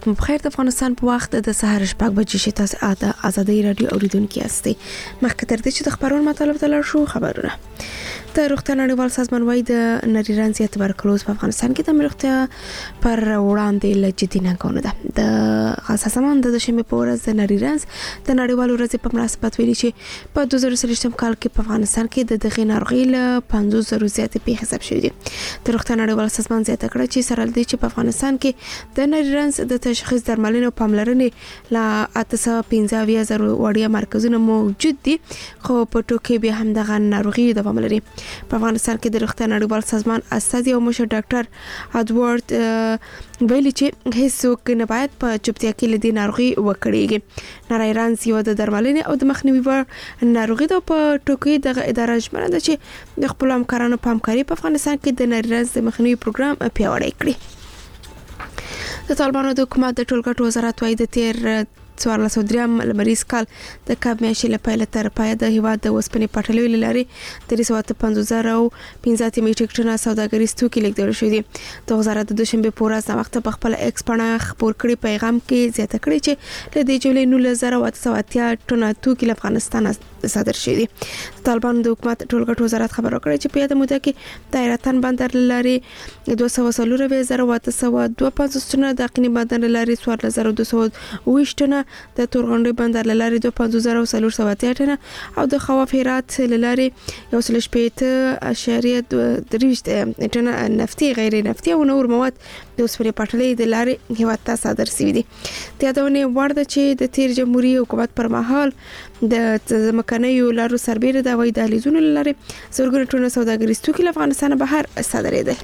وخت مو بخیر. د افغانستان په وخت د سهار 6 بجې شي. تاسو د ازادي رادیو اوریدونکو یاستئ. مخکې تر دې چې د خبرونو مطلب ته لاړ شو، خبرونه د روغتیا نړیوال سازمان وايي د نریرنځ یا تبرکلوز په افغانستان کې د روغتیا پر وړاندې لجدي ننګونه ده. د سازمان د شنبه په ورځ د نریرنځ د نړیوال ورځ په مناسبت ویلي چې په 2023 کال کې په افغانستان کې د دغه ناروغي له 50,000 زیاتې پیښې ثبت شوې دي. د روغتیا نړیوال سازمان زیاته کړه چې سره لدی چې په افغانستان کې د نریرنځ د تشخیص درملنې او پاملرنې له 815,000 وړیا مرکزونه موجود دي، خو په ټوکې به هم دغه ناروغي دوام لري. په افغانستان کې د روغتیا نړیوال سازمان استازي او مشر ډاکټر ادوارد ویلي چې هیڅوک نه باید په چوپتیا کې لدی ناروغي وکړيږي. نریرنځ یو د درملنې او د مخنیوي وړ ناروغي ده. په ټوکې دغه اداره ژمنه ده چې د خپل همکارانو په همکاري په افغانستان کې د نریرنځ د مخنیوي پروګرام پیاوړی کړي. د طالبانو د حکومت د ټولګټو وزارت وايي د تیر 1403 لمریز کال د کاب میاشتې له پیل تر پای د هیواد د وسپنې پټلۍ لارې 350,015 میټریک ټنه سوداګریز توکي لیږدول شوي دي. د وزارت د دوشنبه په ورځ د وخت په خپل ایکس پاڼه خبر کړي پیغام کې زیاته کړي چې له دې جولای 19,880 ټنه توکي له افغانستان صادر شوي دي. طالبانو د حکومت ټولګټو وزارت خبر ورکړي چې په یاد موده کې د ایران بندر لارې 240,852 ټنه د قیني بندر لارې 14,220 ټنه د تورغونډي بندر لارې 25,480 ټنه او د خواف هرات لارې 1.3 ټنه نفتي غیر نفتي او نور مواد د وسپنې پټلۍ د لارې هیواد ته صادر شوي دي. د یادونه وړ ده چې د تیر جمهوریت حکومت پر مهال د ځمکنیو لارو سربېره د هوایي دهلیزونو لارې زرګونه ټنه سوداګریز توکي له افغانستان بهر صادرېدل.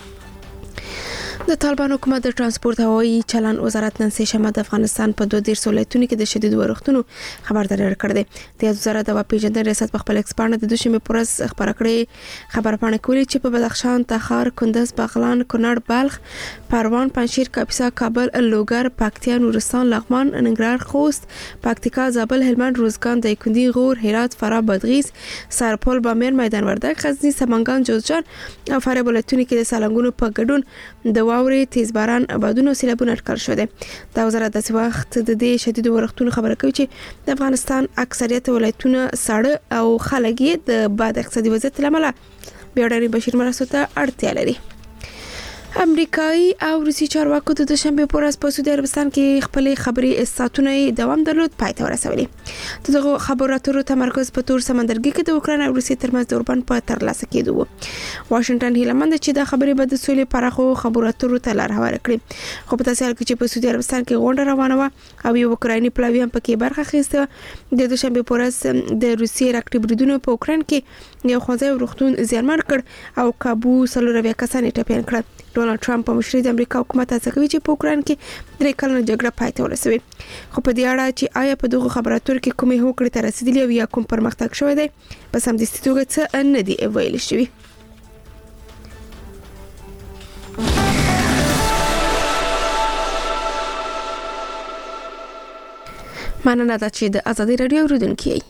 د طالبان حکومت د ترانسپورت هوایي چلن وزارت نن سهار د افغانستان په 2 ولایتونو کې د شدید اورښتونو خبرداری ورکړ دی. د وزارت د پیژندنې ریاست په خپل ایکسپانډ د دوشنبه پر ورځ خبر کړی خبرپاڼه کوي چې په بدخشان، تخار، کندز، بغلان، کونړ، بلخ، پروان، پنجشیر، کاپیسا، کابل، لوګر، پکتیا، نورستان، لغمان، ننګرهار، خوست، پکتیکا، زابل، هلمند، روزګان، دایکنډي، غور، هرات، فراه، بادغیس، سرپل، بامیان، میدان وردګ، غزنی، سمنګان، جوزجان او فاریاب ولایتونو کې د سالنګونو په ګډون د واوري، تیز باران، بادونو او سیلابونو اټکل شوه. د وزارت د وخت د دې شدید ورښتونو خبره کوي چې د افغانستان اکثریت ولایتونه ساړه او خلک یې د باد اقتصادي وضعیت لامل بیړني بشري مرستو ته اړتیا لري. امریکایي او روسي چارواکو د دوشنبه په ورځ په سعودي عربستان کې خپل خبري ساتونه دوام درلود پای ته ورسولي. دغه خبرو اترو تمرکز په تور سمندرګي کې د اوکراین او روسي ترمنځ د اوربند په ترلاسه کېدو و. واشنگټن هیله مند چې د خبرې به د سولې پراخو خبرو اترو ته لار هواره کړي. خو په تاسو حال کې چې په سعودي عربستان کې غونډه روانه و او یو اوکرایني پلاوی هم پکې برخه اخیسته، د دوشنبه په ورځ د روسي راکټ بریدونو په اوکراین کې یو خوځي روغتون زیانمن کړ او کابو سلوروي کسان ټپيان کړ. ډونالد ټرمپ په مشرۍ د امریکا حکومت هڅه کوي چې په اوکراین کې 3 کلنه جګړه پای ته ورسوي. خو په دې اړه چې آیا په دغه خبراتو کې کومې هوکړې ته رسیدلې او یا کوم پرمختګ شوی دی په سمدستي توګه څه نه دی ویل شوی. مننه ده چې د ازادي رادیو اوریدونکو یې.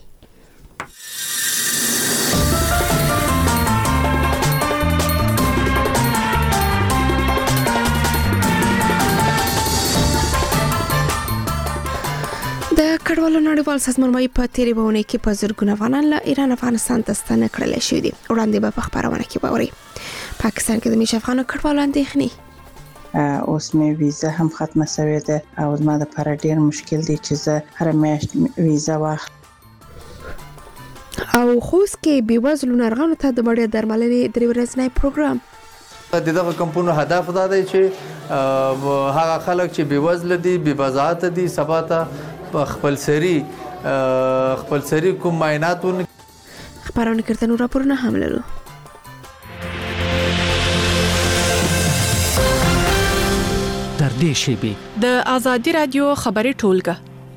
د کډوالو نړیوال سازمان وايي په تیرې بونه کې په زرګونه افغانان له ایران افغانستان ته ستنه کړل شوي دي. وړاندې به په خبرونه کې باوري پاکستان کې د میش افغان کډوالو اندېښنې اوس مې ویزه هم ختمه شوې ده او زما لپاره ډیر مشکل دی چې زه هر میاشت ویزه واخلم. او خوست کې بېوزلو ناروغانو ته د وړیا درملنې 3 ورځنی پروګرام. دغه کمپونو هدف دا دی چې هغه خلک چې بېوزله دي، بېبضاعته دي، سبا ته خپل سری کوم معایناتونه خبرونه کړه. نو راپورونه هم لرو. در دې شیبه د ازادي رادیو خبري ټولګه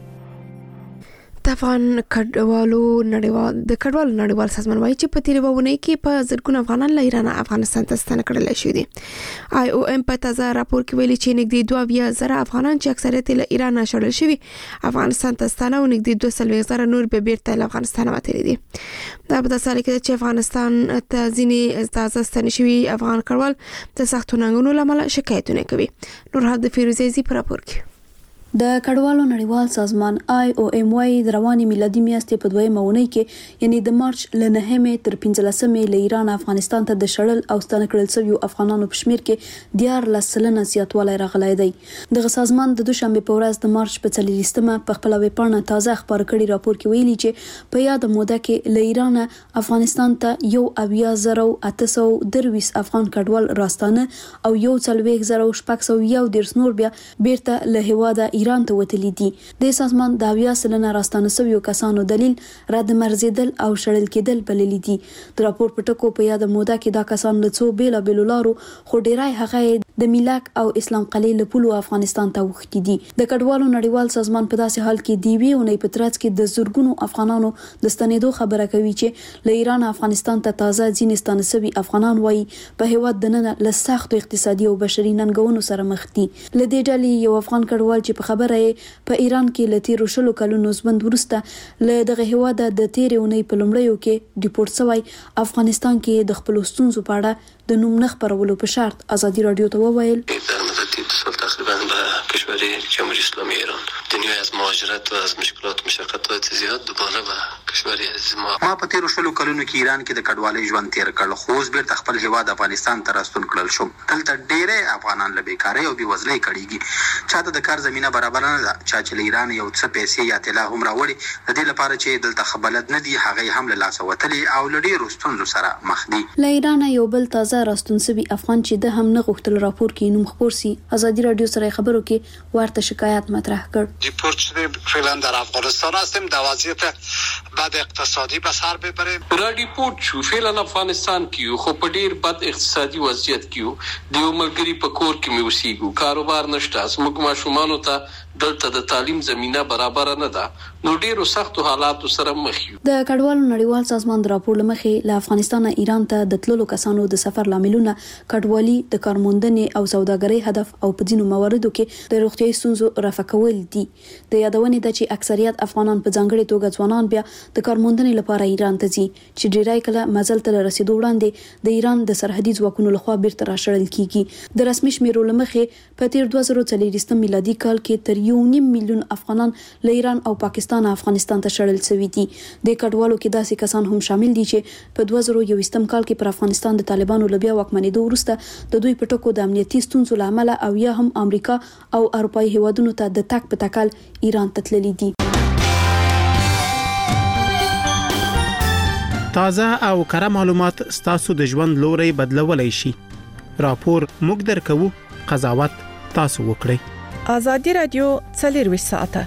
د افغان کډوالو نړیوال سازمان وايي چې په تیرې وونه کې په زرګونه افغانان له ایران افغانستان ته ستنه کړل شوي دي. آی او ام په تازه راپور کې ویلي چې نږدې 22,000 افغانان چې اکثریت له ایران شړل شوي افغانستان ته ستنه او نږدې 2,000 نور به بیرته له افغانستان وتلي دي. دا په تاسو کې چې افغانستان ته ځینې تازه ستنه شوي افغان کډوال د سختو ننګونو لامل شکایتونه کوي. نور حد فیروزی پر راپور کې د کډوالو نړیوال سازمان IOM وايي د رواني میلادي میاشتې په دویمه اونۍ کې یعنی د مارچ له 9 تر 15 له ایران افغانستان ته د شړل او ستنه کړل شویو افغانانو په شمیر کې 14% زیاتوالی راغلی دی. دغه سازمان د دوشنبه په ورځ د مارچ په 40مه په خپل ویبپاڼه تازه خبر کړي راپور کې ویلي چې په یاد موده کې له ایران افغانستان ته 1,823 افغان کډوال راستانه او 1,601 نور بیا بیرته له هیواده ایران ته وتلي دي. د سازمان د 80% راستانه شویو کسانو دلیل رد مرزیدل او شړل کېدل بللي دي. د راپور په ټکو په یاد موده کې دا کسان له څو بیلابېلو لارو خو ډیری هغه د میلاک او اسلام قلعه له پولو افغانستان ته وښتي دي. د کډوالو نړیوال سازمان په داسې حال کې دی وی اونۍ په ترڅ کې د زورګونو افغانانو د ستنېدو خبره کوي چې له ایران افغانستان ته تازه ځینې ستانه شوي افغانان وایي په هیواد دننه له سختو اقتصادي او بشري ننګونو سره مخ دي. له دې ډلې یو افغان کډوال چې په خبره یې په ایران کې له تیرو 10 کلونو ژوند وروسته له دغه هیواد د تیرې اونۍ په لومړیو کې ډیپورټ شوی افغانستان کې د خپل ستونزو په اړه د نوم نه خبرولو په شرط ازادي رادیو ته وویل تقریبا به کشور جمهوری اسلامی ایران دنیا از مهاجرت و از مشکلات و مشقتات زیاد دوباره به کشور ما په تیرو 10 کلونو کې ایران کې د کډوالۍ ژوند تیر کړ خو اوس بیرته خپل هیواد افغانستان ته راستون کړل شو. دلته ډېرې افغانان له بیکارۍ او بېوزلۍ کړيږي. چاته د کار زمينه برابر نه ده. چا چې له ایران یو څه پیسې یا طلا هم راوړي د دې لپاره چې دلته خبرت نه دي هغه هم له لاسه وتلي او له ډېرو ستونزو سره مخ دي. له ایران یو بل تازه راستون شوی افغان چې د هم نه غوښتل راپور کې نوم خبر سي ازادي رادیو سره خبرو کې ورته شکایت مطرح کړ. ریپورت شده فعلا در افغانستان هستیم در وضعیت بد اقتصادی به سر ببریم. را ریپورت شو فعلا افغانستان کیو خو په ډیر بد اقتصادي وضعیت کیو د یو ملګری په کور کې مې اوسېږو کاروبار نشته زموږ ماشومانو ته دلته د تعلیم زمينه برابر نه ده نو ډیرو سختو حالاتو سره مخ یو. د کډوالو نړیوال سازمان د راپور لمخې له افغانستان ایران ته د تللو کسانو د سفر لاملونه کډوالي د کارموندنې او سوداګرۍ هدف او په ځینو مواردو کې د روغتیايي ستونزو رفع کول دي. د یادونې ده چې اکثریت افغانان په ځانګړي توګه ځوانان بیا د کارموندنې لپاره ایران ته ځي چې ډیری کله مزل ته رسیدو وړاندې د ایران د سرحدي ځواکونو لخوا بیرته راشړل کیږي. د رسمي شمیرو لمخې په تیر 2024 میلادي کال کې تر 1.5 میلیون افغانان له ایران او پاکستان افغانستان ته شړل شوي دي. د کډوالو کې داسې کسان هم شامل دي چې په 2021 کال کې پر افغانستان د طالبانو له بیا واکمنېدو وروسته د دوی په ټکو د امنیتي ستونزو له امله او یا هم امریکا او اروپایي هیوادونو ته د تک په تکل ایران ته تللي دي. تازه او کره معلومات ستاسو د ژوند لوري بدلولای شي. راپور موږ درکو، قضاوت تاسو وکړئ. ازادي رادیو 24 ساعته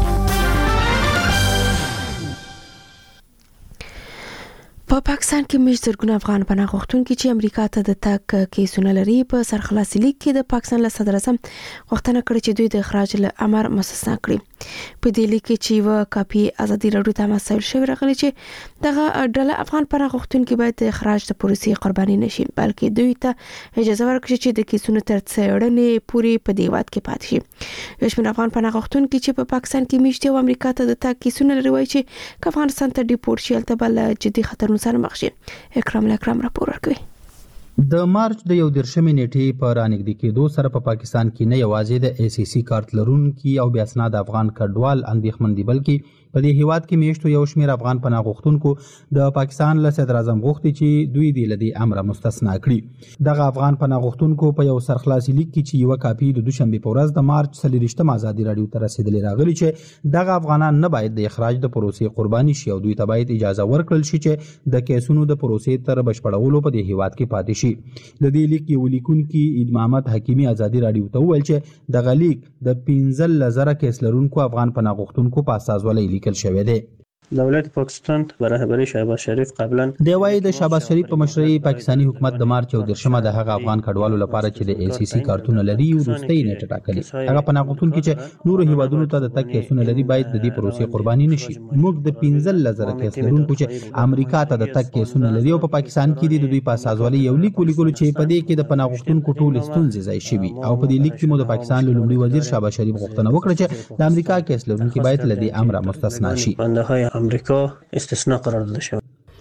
په پاکستان کې مش زرګونه افغان پناه غوښتونکي چې امریکا ته د تګ کیسونه لري په سرخلاصي لیک کې د پاکستان له صدر اعظم غوښتنه کړې چې دوی د اخراج له امر مستثنا کړي. په دې لیک کې چې و کاپي ازادي رادیو ته مسایل شوی راغلي چې دغه ډله افغان پناه غوښتونکي باید د اخراج د پروسې قرباني نشي بلکې دوی ته اجازه ورکړي چې د کیسونو تر څېړنې پورې په دې وخت کې پاتې شي. یشمن افغان پناه غوښتونکي چې په پاکستان کې میشته او امریکا ته د تګ کیسونه لري وایي چې افغانستان ته ډیپورټ شي البته بل جدي خطر سره مخ شي. اکرام راپور ورکوي. د مارچ د 11 نیټې په رانګدې کېدو سره په پاکستان کې نه یوازې د ACC کارت لرونکي او بیا اسناد افغان کډوال اندېښمن دي بلکې په دې هیواد کې میشتو یو شمېر افغان پناه غوښتونکو د پاکستان له صدر اعظم غوښتي چې دوی د لدی امر مستثنا کړي. دغه افغان پناه غوښتونکو په یو سرخلاصي لیک کې چې یو کاپي د دوشنبه په ورځ د مارچ 23 ازادي رادیو ته رسیدلې راغلي چې دغه افغانان نه باید د اخراج د پروسې قرباني شي او دوی ته باید اجازه ورکړل شي چې د کیسونو د پروسې تر بشپړولو په دې هیواد کې پاتې شي. د دې لیک یو لیکونکي اید محمد حکیمی ازادي رادیو ته وویل چې دغه لیک د 15,000 کیس لرونکو افغان پناه غوښتونکو په اساس ولې لیکل شوی دی. دولت پاکستان به رهبری شهباز شریف قبلا دی وايي د شهباز شریف په مشرۍ پاکستانی حکومت د مارچ 14 د هغه افغان کډوالو لپاره چې د ACC کارتونه لري وروستۍ نیټه ټاکلي. هغه پناه غوښتونکي چې نور هیوادونو ته د تګ کیسونه لري باید د دې پروسې قرباني نشي. موږ د 15,000 کیس لرونکو چې امریکا ته د تګ کیسونه لري او په پاکستان کې د دوی په اساس ولې یو لیک ولیکلو چې په دې کې د پناه غوښتونکو ټول ستونزې ځای شوي او په دې لیک کې مو د پاکستان لومړي وزیر شهباز شریف غوښتنه وکړه چې د امریکا کیس لرونکي باید له دې امر مستثنا شي. بنده‌های امریکا استثناء قرار داده شود.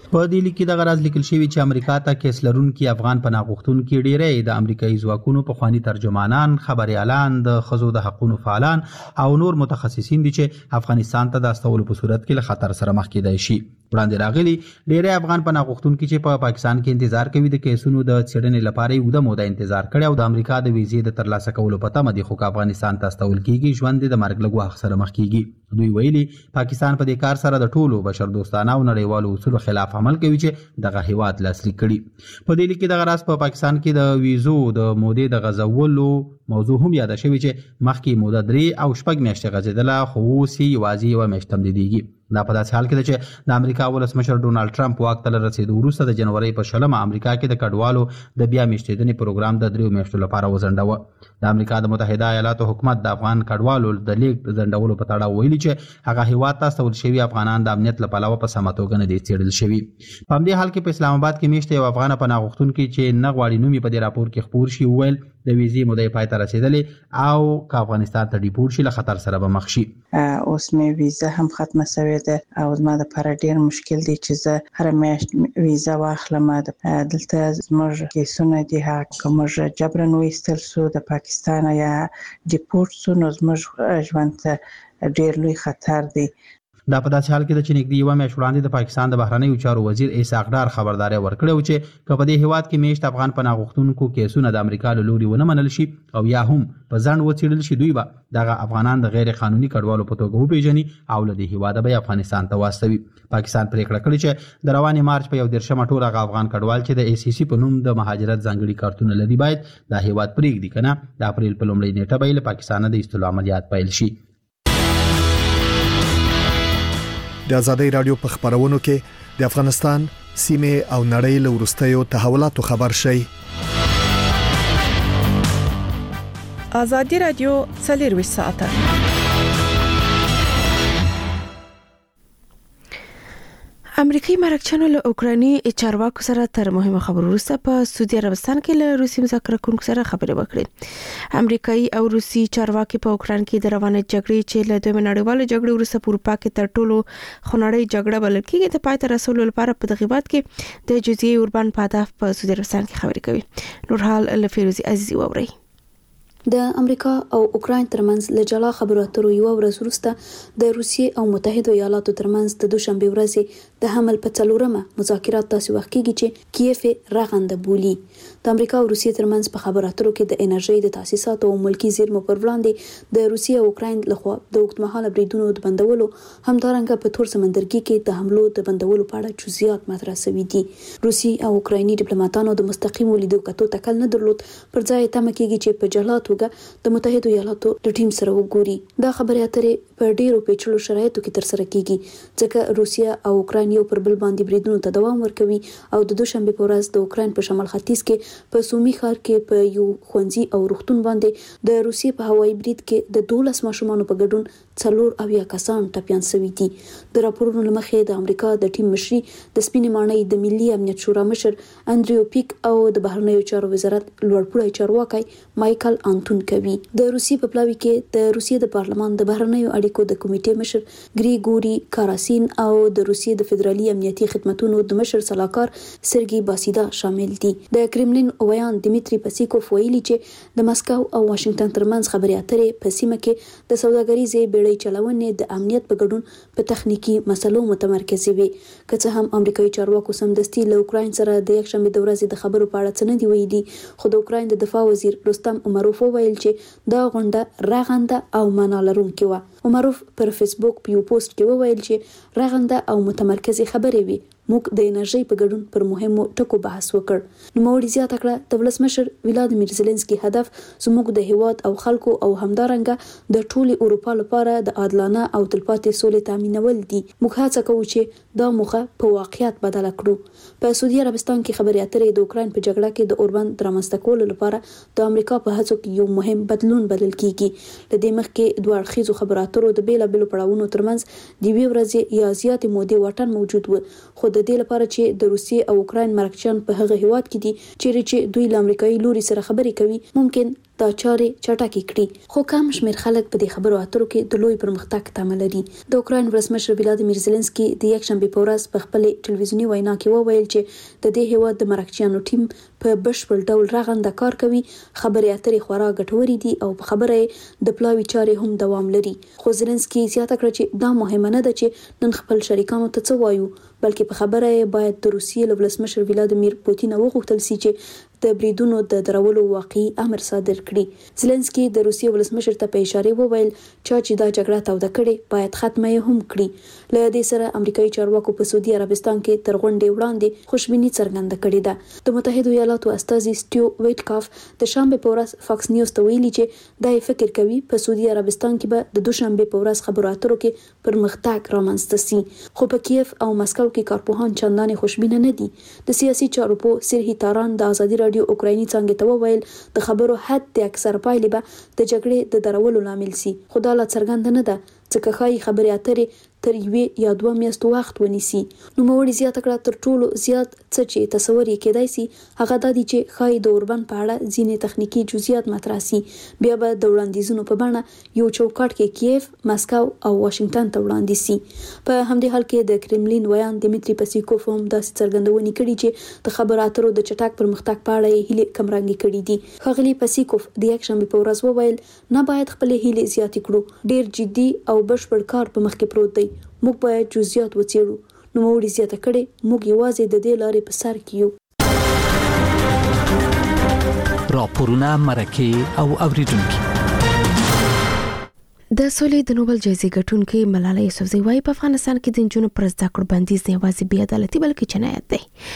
په دې لیک کې د غرض لیکل شوی چې امریکا ته کیس لرونکي افغان پناه غوښتونکي ډیری د امریکایي ځواکونو په خواني ترجمانان، خبريالان، د ښځو د حقوقو فعالان او نور متخصصین دي چې افغانستان ته د استولو په صورت کې له خطر سره مخ کېدای شي. وړاندې راغلي ډیری افغان پناه غوښتونکي چې په پاکستان کې انتظار کوي د کیسونو د څېړنې لپاره یې اوږده موده انتظار کړی او د امریکا د ویزې د ترلاسه کولو په تمه دي، خو که افغانستان ته استول کېږي ژوند د مرګ له ګواښ سره مخ کېږي. دوی ویلي پاکستان په دې کار سره د ټولو بشردوستانه او نړیوالو اصولو خلاف عمل کوي چې دغه هیواد لاسلیک کړي. په دې لیک کې دغه راز په پاکستان کې د ویزو د مودې د غځولو موضوع هم یاد شوی چې مخکې موده 3 او 6 میاشتې غځېدله، خو اوس یوازې یوه میاشت تمدیدېږي. دا په داسې حال کې ده چې د امریکا ولسمشر ډونالډ ټرمپ واک ته له رسېدو وروسته د جنورۍ په 20 امریکا کې د کډوالو د بیا میشتېدنې پروګرام د 3 میاشتو لپاره وځنډاوه. د امریکا د متحده ایالاتو حکومت د افغان کډوالو د لیږد ځنډولو په تړاو ویلي چې هغه هیواد ته استول شوي افغانان د امنیت له پلوه په سمه توګه نه دي څېړل شوي. په همدې حال کې په اسلام آباد کې میشته یو افغان پناه غوښتونکي چې نه غواړي نوم یې په دې راپور کې خپور شي وویل د ویزې موده پای ته رسېدلې او که افغانستان ته ډیپورټ شي له خطر سره به مخ شي. اوس مې ویزه هم ختمه شوې ده او زما لپاره ډېر مشکل دی چې زه هر میاشت ویزه واخلم. دلته زموږ کیسونه دي هغه که موږ جبرن وایستل سو د پاکستان یا ډیپورټ سو نو زموږ ژوند ته ډېر لوی خطر دی. دا په داسې حال کې ده چې نږدې یوه میاشت وړاندې د پاکستان د بهرنیو چارو وزیر اسحاق ډار خبرداری ورکړی و چې که په دې هیواد کې میشت افغان پناه غوښتونکو کیسونه د امریکا له لوري ونه منل شي او یا هم په ځنډ وڅېړل شي، دوی به دغه افغانان د غیر قانوني کډوالو په توګه وپېژني او له دې هیواده به افغانستان ته واستوي. پاکستان پریکړه کړې چې د روانې مارچ په 11 ټول هغه افغان کډوال چې د ACC په نوم د مهاجرت ځانګړي کارتونه لري باید دا هیواد پرېږدي، که نه د اپریل په لومړۍ نیټه به یې له پاکستانه د ایستلو عملیات پیل شي. د ازادۍ رادیو په خبرونو کې د افغانستان سیمه او نړۍ له وروستیو تحولاتو خبر شي. ازادي رادیو 24 ساعته. امریکایي مرکچیانو له اوکراني چارواکو سره تر مهمه خبرو وروسته په سعودي عربستان کې له روسي مذاکره کوونکو سره خبرې وکړې. امریکایي او روسي چارواکي په اوکران کې د روانې جګړې چې له دویمه نړیواله جګړې وروسته په اروپا کې تر ټولو خونړۍ جګړه بلل کېږي د پای ته رسولو لپاره په دغه هیواد کې د جزیره اوربان په هدف په سعودي عربستان کې خبرې کوي. نور حال له فیروزي عزیزي ووري. د امریکا او اوکراین ترمنځ له جلا خبرو اترو یو ورځ وروسته د روسیې او متحده ایالاتو ترمنځ د دوشنبه ورځې د حمل په 4مه مذاکرات تاسو وخت کېږي چې کیف راغنده بولی. د امریکا او روسیې ترمنځ په خبرو اترو کې د انرژي د تاسیساتو او ملکی زیرمو پر وړاندې د روسیې او اوکراین لخوا د اوږدمهاله بریدونو د بندولو همدارنګه په تور سمندرګي کې د حملو د بندولو په اړه جزئیات مطرح شوي دي. روسي او اوکرایني ډیپلوماټانو د مستقیم لیدو کتو تکل نه درلود، پر ځای تمه کېږي چې په جلا توګه د متحده ایالاتو د ټیم سره وګوري. دا خبرې اترې په ډیرو پیچلو شرایطو کې تر سره کیږي ځکه روسیا او اوکراین یو پر بل باندې بریدونو ته دوام ورکوي او د دوشنبه په ورځ د اوکراین په شمال ختیځ کې په سومي ښار کې په یو ښوونځي او روغتون باندې د روسیې په هوایي برید کې د 12 ماشومانو په ګډون 4 کسان ټپيان شوي دي. د راپورونو لمخې د امریکا د ټیم مشري د سپینې ماڼۍ د ملي امنیت شورا مشر انډریو پیک او د بهرنیو چارو وزارت لوړپوړی چارواکي مایکل انتون کوي. د روسیې په پلاوي کې د روسیې د پارلمان د بهرنیو اړیکو د کمیټې مشر ګریګوري کاراسین او د روسیې د فدرالي امنیتي خدماتو د مشر صلاحکار سرګي باسیدا شامل دي. د کرملین ویان دمیتری پسیکوف ویلي چې د مسکو او واشنگټن ترمنځ خبرې اترې په سیمه کې د سوداګریزې بیړۍ چلونې د امنیت په ګډون په تخنیکی مسلو متمرکز وي. که څه هم امریکایي چارواکو سمدستي له اوکراین سره د یکشنبه د ورځې د خبرو په اړه څه نه دی ویلي، خو د اوکراین د دفاع وزیر رستم امروف ویل چې دا غونډه راغنده او معنا لرونکې وه. عمروف پر فیسبوک په یو پوسټ کې وویل چې راغنده او متمرکزې خبرې وي. موږ د انرژي په ګډون پر مهمو ټکو بحث وکړ. نوموړي زیاته کړه د ولسمشر ولادیمیر زيلنسکي هدف زموږ د هیواد او خلکو او همدارنګه د ټولي اروپا لپاره د عادلانه او تلپاتې سولې تامینول دي. موږ هڅه کوو چې دا موخه په واقعیت بدل کړو. په سعودي عربستان کې خبرې اترې د اوکراین په جګړه کې د اوربان درامسته کولو لپاره د امریکا په هڅو کې یو مهم بدلون بلل کیږي. لدې مخکې دوه اړخیزو خبرو اترو د بیلابېلو پړاوونو ترمنځ د یوې ورځې یا زیاتې مودې واټن موجود و، خو د دې لپاره چې د روسیې او اوکراین مرکچیان په هغه هیواد کې دي چیرې چې دوی له امریکایي لوري سره خبرې کوي ممکن دا چارې چټکې کړي. خو کم شمېر خلک په دې خبرو اترو کې د لوی پرمختګ تمه لري. د اوکراین ولسمشر ولادیمیر زيلنسکي د یکشنبه په ورځ په خپل ټلویزیونی وینا کې وویل چې د دې هیواد د مرکچیانو ټیم په بشپړ ډول رغنده کار کوي. خبرې اترې خورا ګټورې دي او په خبره د پلاوي چارې هم دوام لري. خو زيلنسکي زیاته کړه چې دا مهمه نه ده چې نن خپل شریکانو ته څه وایو، بلکې په خبره باید د روسیې له ولسمشر ولادیمیر پوتین وغوښتل شي چې د بریدونو د درولو واقعي امر صادر کړي. زيلنسکي د روسیې ولسمشر ته په اشاره وویل چې دا جګړه توده کړي باید ختمه هم کړي. له دې سره امریکایي چارواکو په سعودي عربستان کې تر غونډې وړاندې خوشبیني څرګنده کړې ده. د متحده ایالاتو استازي سټیو ویټکاف د شنبه په ورځ فاکس نیوز ته ویلي چې دا فکر کوي په سعودي عربستان کې به د دوشنبه په ورځ خبرو اترو کې پرمختګ رامنځته شي. خو په کیف او مسکو کې کارپوهان چندانې خوشبینه نه دي. د سیاسي چارو په سرهی تاران د ازادي رادیو اوکرایني څنګه ته وویل د خبرو حد د اکثر پایلې به د جګړې د درولو لامل شي. خو دا لا څرګنده نه ده ځکه ښایي خبرې اترې تر 1 یا 2 میاشتو وخت ونیسي. نو موري زیاته کړه تر ټولو زیات څه چې تصور یې کېدای شي هغه دا دي چې ښایي د اوربند په اړه ځینې تخنیکی جزئیات مطرح شي. بیا به د وړاندیزونو په بڼه یو چوکاټ کې کیف، مسکو او واشنگټن ته وړاندې شي. په همدې حال کې د کرملین ویان دمیتری پسیکوف هم داسې څرګندونې کړي چې د خبرو اترو د چټک پرمختګ په اړه یې هیلې کمرنګي کړي دي. ښاغلي پسیکوف د یکشنبه په ورځ وویل نه باید خپل هیلې زیاتې کړو. ډیر جدي او بشپړ کار په مخ کې پروت دی. موږ باید جزئیات وڅېړو. نو موري زیاته کړي موږ یوازې د دې لارې په سر کې یو. راپورونه مرکه او اوریدونکو. د سولې د نوبل جایزې ګټونکې ملالۍ یوسفزۍ وايي په افغانستان کې د نجونو پر زده کړو بندیز نه یوازې بې عدالتي بلکې جنایت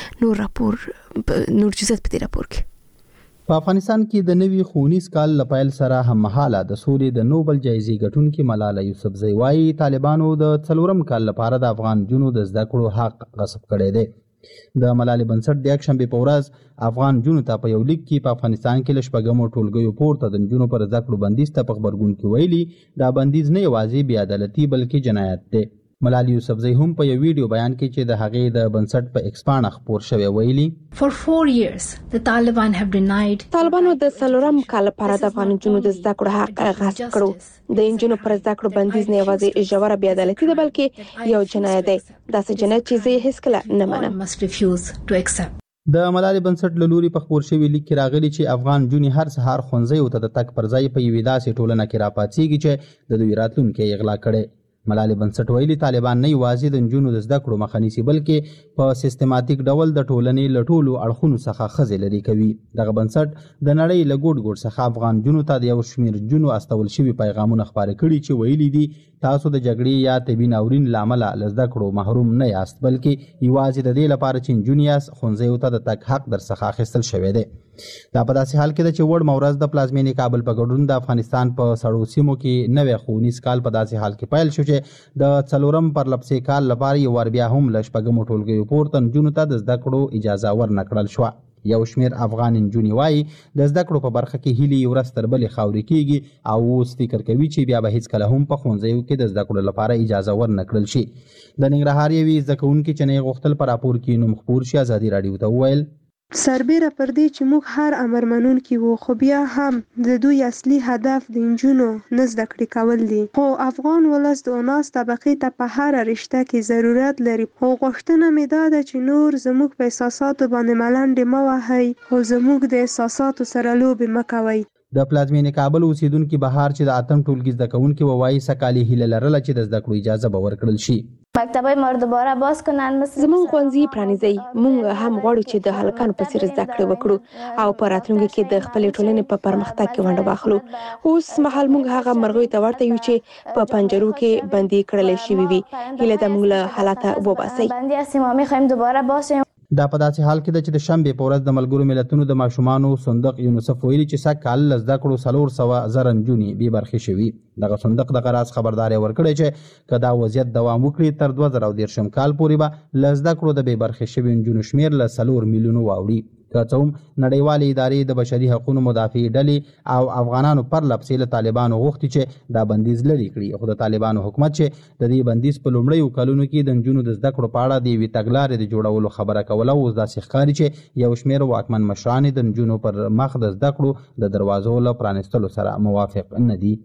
دی. نور جزئیات په دې راپور کې. په افغانستان کې د نوي ښوونیز کال له پیل سره هممهاله د سولې د نوبل جایزې ګټونکې ملالۍ یوسفزۍ وايي طالبانو د 4م کال لپاره د افغان نجونو د زده کړو حق غصب کړی دی. د ملالۍ بنسټ د یکشنبه په ورځ افغان نجونو ته په یو لیک کې په افغانستان کې له شپږمو ټولګیو پورته د نجونو پر زده کړو بندیز ته په غبرګون کې ویلي دا بندیز نه یوازې بې عدالتي بلکې جنایت دی. ملالۍ یوسفزۍ هم په یو ویډیو بیان کې چې د هغې د بنسټ په ایکس پاڼه خپور شوی ویلي For 4 years the Taliban have denied طالبانو د 4م کال لپاره د افغان نجونو د زده کړو حق غصب کړو. د نجونو پر زده کړو بندیز نه یوازې ژوره بې عدالتي ده بلکې یو جنایت دی. داسې جنایت چې زه هیڅ کله نه منم. must refuse to accept. د ملالۍ بنسټ له لوري په خپور شوي لیک کې راغلي چې افغان نجونې هر سهار ښوونځیو ته د تګ پر ځای په یوې داسې ټولنه کې راپاڅېږي چې د دوی راتلونکی یې غلا کړی. ملالۍ بنسټ ویلي طالبان نه یوازې د نجونو د زده کړو مخه نیسي بلکې په سیستماتیک ډول د ټولنې له ټولو اړخونو څخه ښځې لرې کوي. دغه بنسټ د نړۍ له ګوټ ګوټ څخه افغان نجونو ته د یو شمېر نجونو استول شوي پیغامونه خپاره کړي چې ویلي دي تاسو د جګړې یا طبي ناورین له امله له زده کړو محروم نه یاست بلکې یوازې د دې لپاره چې نجونې یاست ښوونځیو ته د تګ حق درڅخه اخیستل شوی دی. دا په داسې حال کې ده چې وړمه ورځ د پلازمینې کابل په ګډون د افغانستان په سړو سیمو کې نوی ښوونیز کال په داسې حال کې پیل شو چې د 4م پرلپسې کال لپاره یو وار بیا هم له شپږمو ټولګیو پورته نجونو ته د زده کړو اجازه ورنه کړل شوه. یو شمېر افغان نجونې وایي د زده کړو په برخه کې هیلې یو ورځ تر بلې خاورې کېږي او اوس فکر کوي چې بیا به هیڅکله هم په ښوونځیو کې د زده کړو لپاره اجازه ورنه کړل شي. د ننګرهار یوې زده کوونکې چې نه یې غوښتل په راپور کې نوم خپور شي ازادي راډیو ته وویل سربیره پر دې چې موږ هر امر منونکي وو خو بیا هم د دوی اصلي هدف د نجونو نه زده کړې کول دي. خو افغان ولس د 19 طبقې ته په هر رشته کې ضرورت لري. خو غوښتنه مې دا ده چې نور زموږ په احساساتو باندې ملنډې مه وهئ خو زموږ د احساساتو سره لوبې مه کوئ. د پلازمینې کابل اوسیدونکي بهار چې د 8م ټولګي زده کوونکي ووایي سکالي هیله لرله چې د زده کړو اجازه به ورکړل شي. مکتبای ما رو دوباره باز کنن زمون ښوونځي پرانیزئ. موږ هم غواړو چې د هلکانو په څیر زده کړې وکړو او په راتلونکي کې د خپلې ټولنې په پرمختګ کې ونډه واخلو. اوس مهال موږ هغه مرغیو ته ورته یو چې په پنجرو کې بندي کړل شوي وي. هیله ده موږ له حالته وباسئ. بندي هستیم ما می‌خوایم دوباره باز شیم. دا په داسې حال کې ده چې د شنبې په ورځ د ملګرو ملتونو د ماشومانو صندوق یونیسف ویلي چې سږ کال له زده کړو 400,000 نجونې بې برخې شوي. دغه صندوق دغه راز خبرداری ورکړی چې که دا وضعیت دوام وکړي تر 2030 کال پورې به له زده کړو د بې برخې شوي نجونو شمېر له 4 میلیونو واوړي. که څه هم نړیوالې ادارې د بشري حقوقو مدافع ډلې او افغانانو پر لپسې له طالبانو غوښتي چې دا بندیز لرې کړي، خو د طالبانو حکومت چې د دې بندیز په لومړیو کلونو کې د نجونو د زده کړو په اړه د یوې تګلارې د جوړولو خبره کوله، اوس داسې ښکاري چې یو شمېر واکمن مشران د نجونو پر مخ د زده کړو د دروازو له پرانیستلو سره موافق نه دي.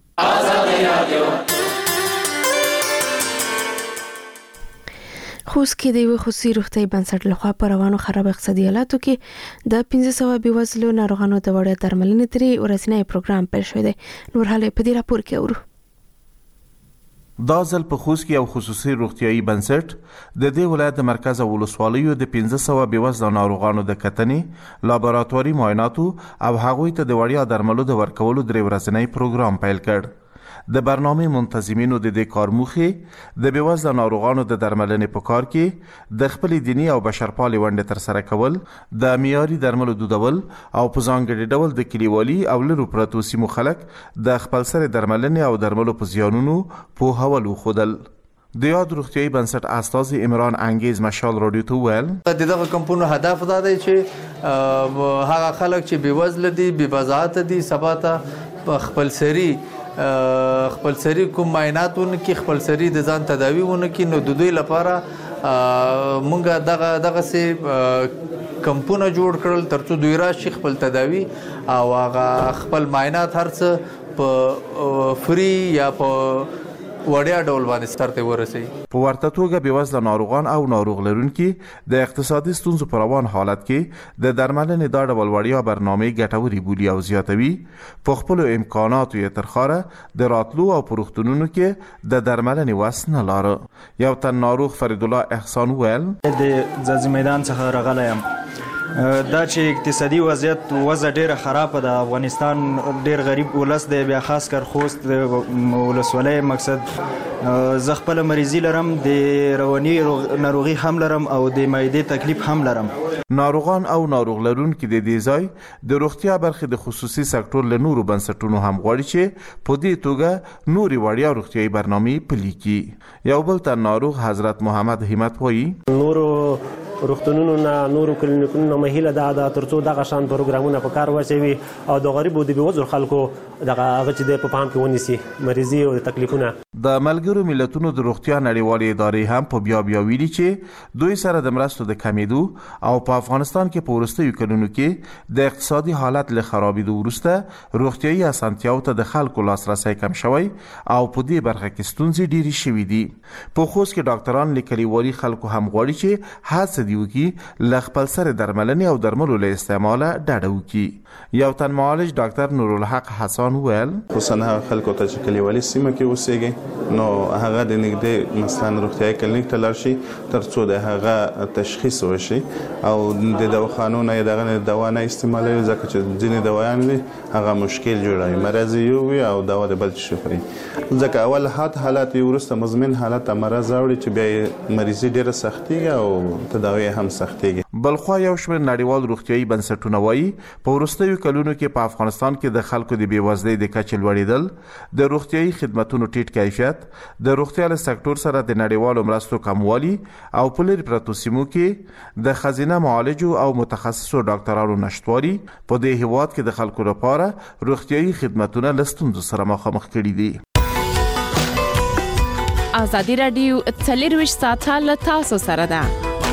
خوست کې د یو خصوصي روغتیايي بنسټ لخوا په روانو خراب اقتصادي حالاتو کې د 1500 بېوزلو ناروغانو د وړیا درملنې درې ورځنی پروګرام پیل شوی دی. نور حال په دې راپور کې اورو. دا ځل په خوست کې یو خصوصي روغتیايي بنسټ د دې ولایت د مرکز او ولسوالیو د 1500 بېوزلو ناروغانو د کتنې، لابراتواري معایناتو او هغوی ته د وړیا درملو د ورکولو درې ورځنی پروګرام پیل کړ. د برنامه منتظمینو د دې کار موخه د بېوزلو ناروغانو د درملنې په کار کې د خپل دینی او بشرپالې ونډې تر سره کول، د معیاري درملو دودول او په ځانګړي ډول د کلیوالي او لرو پرتو سیمو خلک د خپل سره درملنې او درملو په زیانونو پوهول وښودل. د یاد روغتیايي بنسټ استازي عمران انګیز مشال رادیو ته ویل د دغه کمپونو هدف دا دی چې هغه خلک چې بېوزله دي، بېبضاعته دي، سبا ته خپل سری کوم معایناتونه کې خپل سری د ځان تداویونه کې، نو د دوی لپاره مونږ دغه سي کمپونه جوړ کړل ترڅو دوی راشي خپل تداوی او هغه خپل معاینات هرڅه په فری یا په وړیا ډول باندې سترته ورسي. په ورته توګه بېوزله ناروغان او ناروغ لرونکي د اقتصادي ستونزو په روان حالت کې د درملنې دا ډول وړیا برنامې ګټورې بولي او زیاتوي. په خپلو امکاناتو یې ترخاره د راتلو او په روغتونونو کې د درملنې وس نه لاره. یو تن ناروغ فرید الله احسان ویل د ځاځي میدان څخه راغلی یم. دا چې اقتصادي وضعیت ډیره خرابه ده، افغانستان ډیر غریب ولس دی، بیا خاص کر خوست د ولسوالۍ مقصد زه خپل مریضي لرم، د رواني ناروغي هم لرم او د معدې تکلیف هم لرم. ناروغان او ناروغ لرونکي د دې ځای د روغتیا برخې د خصوصي سکتور له نورو بنسټونو هم غواړي چې په دې توګه نورې وړیا روغتیايي برنامې پلي کړي. یو بل تن ناروغ حضرت محمد همت وایي نورو روغتونونو نه، نورو کلینیکونو نه مهیله ده ترڅو دغه شان پروګرامونه په کار واچوي او د غریبو د بېوزلو خلکو دغه هغه چې دی په پام کې ونیسي مریضي او تکلیفونه. د ملګرو ملتونو د روغتیا نړیوالې ادارې هم په بیا ویلي چې دوی سره د مرستو د کمیدو او په افغانستان کې په وروستیو کلونو کې د اقتصادي حالت له خرابېدو وروسته روغتیايي اسانتیاوو ته د خلکو لاسرسی کم شوی او په دې برخه کې ستونزې ډېرې شوي دي. په خوست کې ډاکټران له کلیوالي خلکو هم غواړي چې هڅه وکړي له خپل سره درملنې او درملو له استعماله ډډه وکړي. یو تن معالج ډاکټر نورالحق حسان ویل خصوصا هغه خلکو ته چې کلیوالي سیمه کې اوسېږي نو هغه د نږدې مثلا روغتیايي کلینیک ته لاړ شي ترڅو د هغه تشخیص وشي او د دواخانو نه دغه دوا نه استعمالوي، ځکه چې ځینې دوايان وي هغه مشکل جوړوي، مرض یو وي او دوا د بل شي خوري، ځکه اول حالات ورسته مزمن حالت مرض راوړي چې بیا مریضي ډیره سختيږي او تداوی هم سختيږي. بلخوا یو شمېر نړیوال روغتیايي بنسټونه وایي په وروستیو کلونو کې په افغانستان کې د خلکو د بېوزلۍ د کچې لوړېدل، د روغتیايي خدماتو ټیټ کیفیت، د روغتیا له سکتور سره د نړیوالو مرستو کموالي او په لرې پرتو سیمو کې د ښځینه معالجو او متخصصو ډاکټرانو نشتوالي په دې هېواد کې د خلکو لپاره روغتیايي خدماتونه له ستونزو سره مخامخ کړي دي. ازادي راډیو 24 ساعته له تاسو سره ده.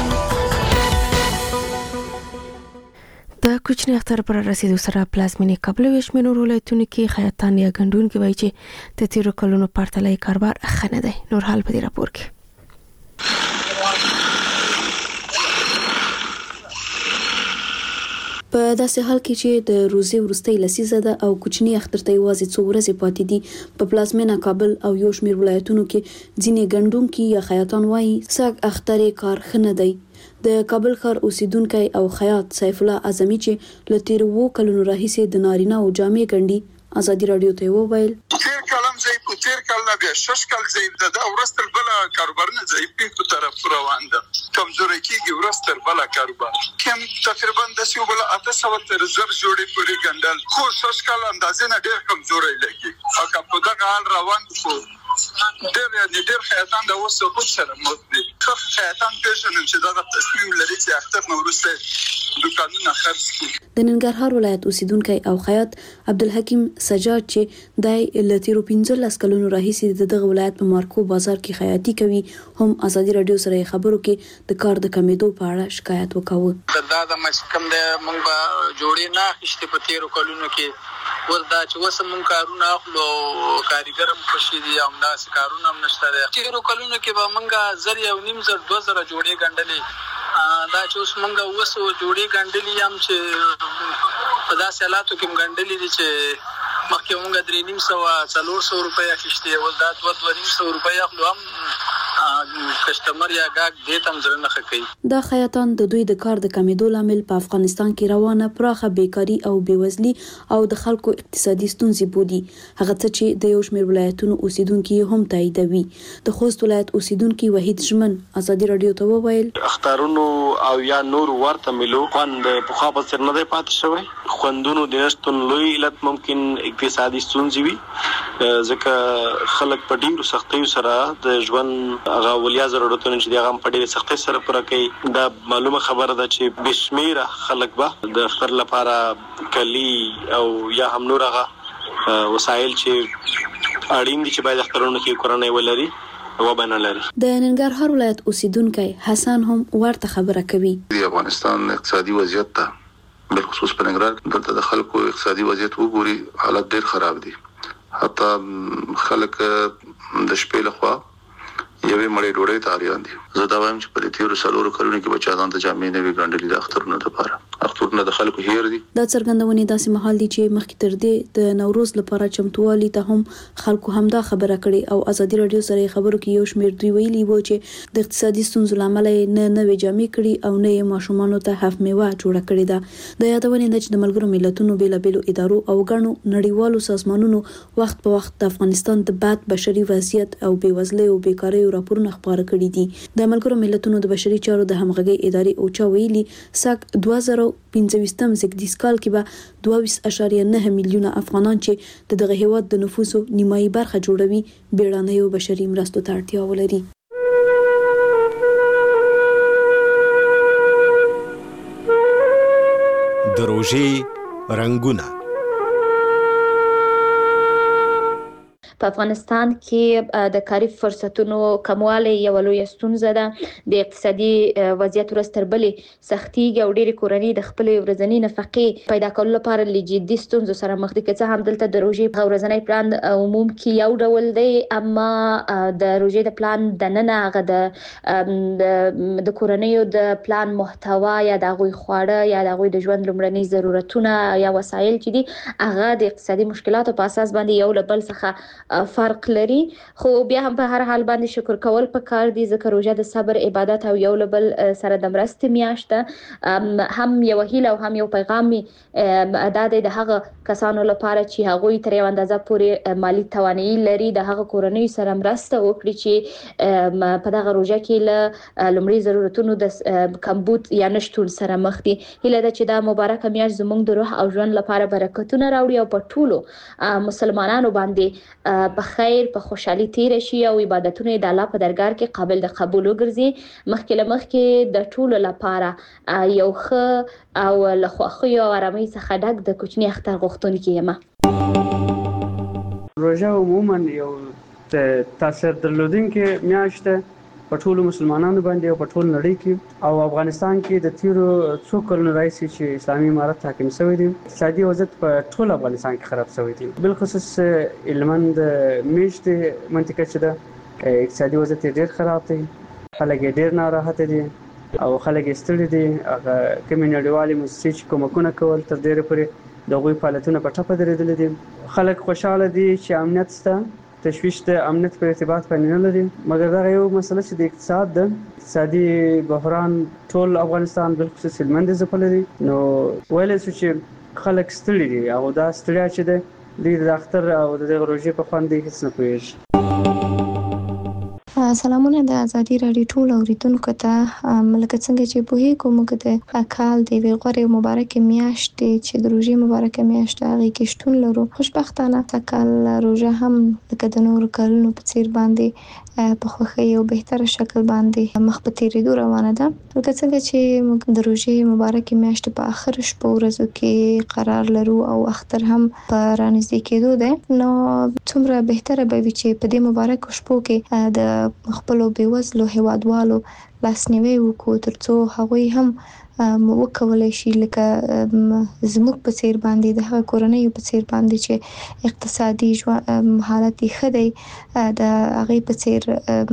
د کوچنی اختر پر رسیدو سره پلازمینې کابل او شمنور ولایتونو کې خیاطان یا ګندونکي وایي چې د تیرو کلونو پرتله کاروبار ښه نه دی. نور حال په دې راپور کې. په داسې حال کې چې د روزي ورستۍ لسیزه ده او کوچنی اختر ته یوازې څو ورځې پاتې دي، په پلازمینه کابل او یو شمېر ولایتونو کې ځینې ګندونکي یا خیاطان وایي سږ اختر کار ښه نه دی. د کابل ښار اوسیدونکی او خیاط سیف الله اعظمي چې له تیرو 2 کلونو راهیسې د نارینه او جامې ګنډي ازادي راډیو ته وویل تیر کلم زی په تیر کال بیا 6 کال زی د ورستر بل کاروبار نه زی په طرف روان ده، کمزوري کیږي ورستر بل کاروبار کوم تقریبا د سیو بل 800 تر زر جوړې پوری ګندل خو 6 کال اندازې نه ډیر کمزوري لګي او په دغه حال روان شو. ډېر خیاطان د اوس په سره مو دي خیاطان پیژنم چې دا تصمیم لري چې اختر نو وروسته دکانونه خرڅ کړي. د ننګرهار ولایت اوسیدونکو او خیاط عبدالحکیم سجاد چې د لتیرو 15 کلونو راهیسې دغه ولایت په مارکو بازار کې خیاطي کوي هم ازادي رادیو سره خبرو کې د کار د کمیدو په اړه شکایت وکاوه. دا د مسکم د مونږ جوړې نه خشته په 13 کلونو کې وردا چې وسمون کارونه اخلو کاریګرم خوشي دي او دا کارونه هم نشته. 13 کلونو کې به مونږه زری او نیم زر 2000 جوړې ګندلې دا چې اوس مونږه وسو جوړې ګندلې هم چې په داسې حالاتو کې ګندلې دي چې مخکې مونږه 350 روپیا اخیستې ول دا 200 روپیا اخلو هم کسٹمر یا گاګ دې تم زره نه کوي. دا خیاطان د دوی د کار د کمیدو لامل په افغانستان کې روانه پراخه بیکاری او بیوزلي او د خلکو اقتصادي ستونزې بودي هغه څه چې د یو شمېر ولایتونو اوسیدونکو هم تاییدوي. د خوست ولایت اوسیدونکو وحید ژمن ازادي رادیو ته وویل اختارونو او یا نور ورته ملو خوند په خوا په سر نه دی پاتې شوی. خوندونو د نشټون لوی علت ممکن اقتصادي ستونزې وي ځکه خلک په ډیرو سختیو سره د ژوند هغه ولیا ضرورتونه چې دغه په ډیره سختۍ سره پوره کوي. دا معلومه خبره ده چې بشمیره خلک به د اختر لپاره کلی او یا هم نور هغه وسایل چې اړین دي چې باید اخترونه کې کورنۍ ولري وبنه لري. د ننګرهار ولایت اوسیدونکو حسن هم ورته خبره کوي. د افغانستان اقتصادي وضعیت ته بالخصوص په ننګرهار دلته د خلکو اقتصادي وضعیت وګوري حالت ډیر خراب دي. حتی خلک د شپې لخوا یوې مړې ډوډۍ ته اړین دي. زه دا وایم چې په 13 کلونو کې بچا ځان ته جامې نه وی ګڼلې د اخترونو لپاره. اخترونه د خلکو هیر دي. دا څرګندونې داسې محل دي چې مخکې تر دې د نوروز لپاره چمتووالي ته هم خلکو همدا خبره کړې او ازادي رادیو سره خبرو کې یو شمېر دوی ویلي وو چې د اقتصادي ستونزو لامل نه نوې جامې کړي او نه ماشومانو ته هف میوه جوړه کړې ده. د یادونې ده چې د ملګرو ملتونو بیلابېلو ادارو او غنو نړیوالو سازمانونو وخت په وخت د افغانستان د بد بشري وضعیت او بیوزلۍ او بیکارۍ راپورونه خبره کړي دي. د ملګرو ملتونو د بشري چارو د همغږي ادارې اوچا ویلي ساک 2015 زګدیز کال کې به 22.9 میلیونه افغانان چې دغه هیواد د نفوسو نیمایي برخه جوړوي بیړنیو بشري مرستو ته اړتیا ولري. د روژې رنگونه په افغانستان کې د کاري فرصتونو کموالی یو لوی ستونزه ده. د اقتصادي وضعیت ورځ تر بلې سختیږي او ډېری کورنۍ د خپل ورځنۍ نفقې پیدا کولو لپاره له جدي ستونزو سره مخ دي. که څه هم دلته د روژې ورځنی پلان عموم کې یو ډول دی اما د روژې د پلان دننه هغه د کورنیو د پلان محتوا یا د هغوی خواړه یا د هغوی د ژوند لومړني ضرورتونه یا وسایل چې دي هغه د اقتصادي مشکلاتو په اساس باندې یو له بل څخه فرق لري. خو بیا هم په هر حال باندې شکر کول پکار دي ځکه روژه د صبر عبادت او یو له بل سره د مرستې میاشت ده. هم یو هیله او هم یو پیغام دا دی د هغه کسانو لپاره چې هغوی تر یو اندازه پورې مالی توانایي لري د هغه کورنۍ سره مرسته وکړي چې په دغه روژه کې له لومړي ضرورتونو د کمبود یا نشټون سره مخ دي. هیله ده چې دا مبارکه میاشت زموږ د روح او ژوند لپاره برکتونه راوړي او په ټولو مسلمانانو باندې په خیر په خوشحالي تیر شي او عبادتونه د الله په درګاه کې قابل د قبول وګرځي. مخکې د ټولو لپاره یو ښه او له خوښۍ او آرامۍ څخه ډک د کوچني اختر غوښتونکې یم. روژه عموما یو تاثیر درلودونکې میاشت ده په ټولو مسلمانانو باندې او په ټول نړۍ کې او افغانستان کې د تیرو څو کلونو راځي چې اسلامي امارت حاکم شوی دی. اقتصادي وضعیت په ټول افغانستان کې خراب شوی دی. بالخصوص هلمند میشتې منطقه چې ده اقتصادي وضعیت ډېر خراب دی. خلک ډېر ناراحته دي او خلک ستړي دي. هغه کومې نړیوالې موسسې چې کومکونه کول تر ډېره پورې د هغوی فعالیتونه په ټپه درېدلي دي. خلک خوشحاله دي چې امنیت شته. تشویش د امنیت په ارتباط باندې نه لري مګر دا یو مسله چې د اقتصاد د اقتصادي بحران ټول افغانستان بالخصوص هلمند ځپلی دی. نو ویلی شو چې خلک ستړي دي او دا ستړیا چې ده دوی د اختر او د دغه روژې په خوند هېڅ نه پوهېږي. سلامونه د ازادي راډیو ټول اوریدونکو ته. لکه څنګه چې پوهیږو موږ د کال د یوې غوره مبارکې میاشتې چې د روژې مبارکه میاشت هغې کې شتون لرو. خوشبختانه کال روژه هم لکه د نورو کلونو په څیر باندې په خوښي او بهتره شکل باندې مخ په تیریدو روانه ده. لکه څنګه چې موږ د روژې مبارکې میاشتې په اخر شپو ورځو کې قرار لرو او اختر هم په رانږدې کېدو ده، نو څومره بهتره به وي چې په دې مبارک شپو کې د خپلو بېوزلو هیوادوالو لاسنیوی وکړو ترڅو هغوی هم وکولای شي لکه زموږ په څیر باندې د هغه کورنۍ په څیر باندې چې اقتصادي حالت یې ښه دی د هغې په څیر